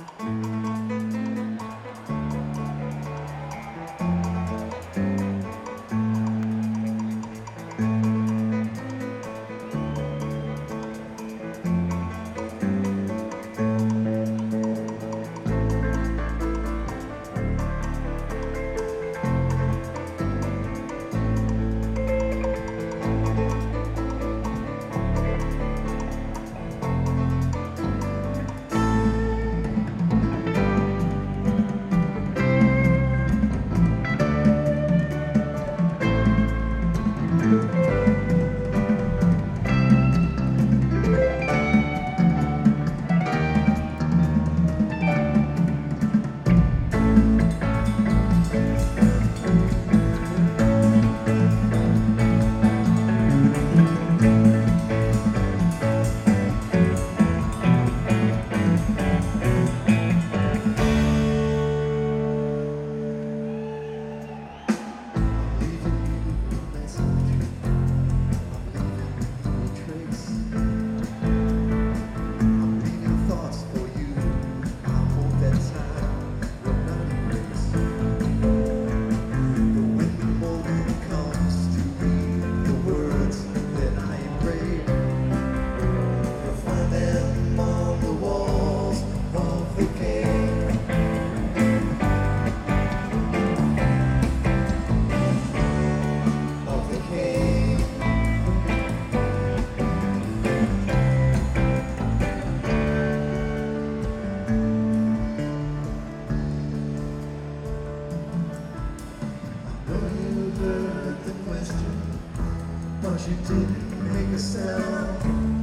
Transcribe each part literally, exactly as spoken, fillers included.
'cause you didn't make a sound.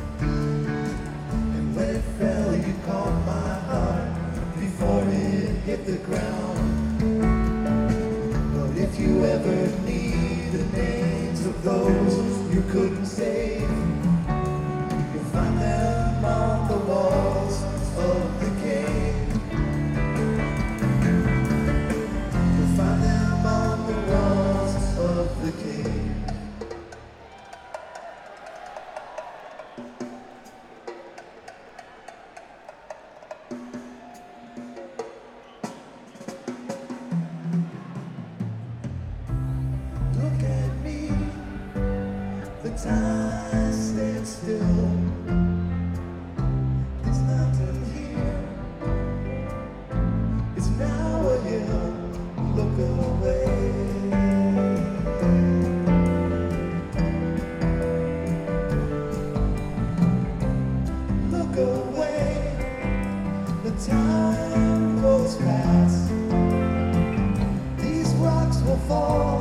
And when it fell, you caught my heart before it hit the ground. But if you ever need the names of those you couldn't save, you'll find them on the walls of the cave. You'll find them on the walls of the cave. Look at me, the time stands still. This mountain here is now a hill. Look away. Look away. The time goes past. These rocks will fall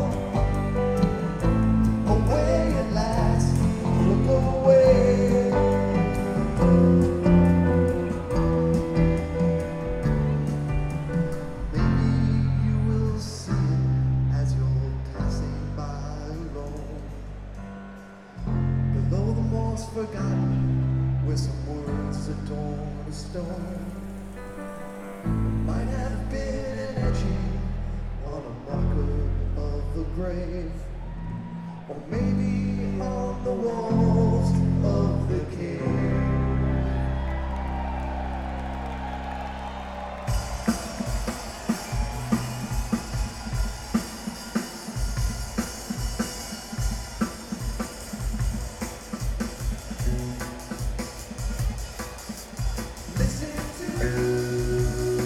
away at last. Look away. Maybe you will see it as you're passing by alone. Below the moss forgotten, where some words adorn a stone. Might have been an etching on a marker of the grave, or maybe on the walls of the cave. Listen to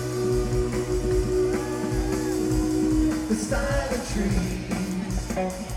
the silent trees.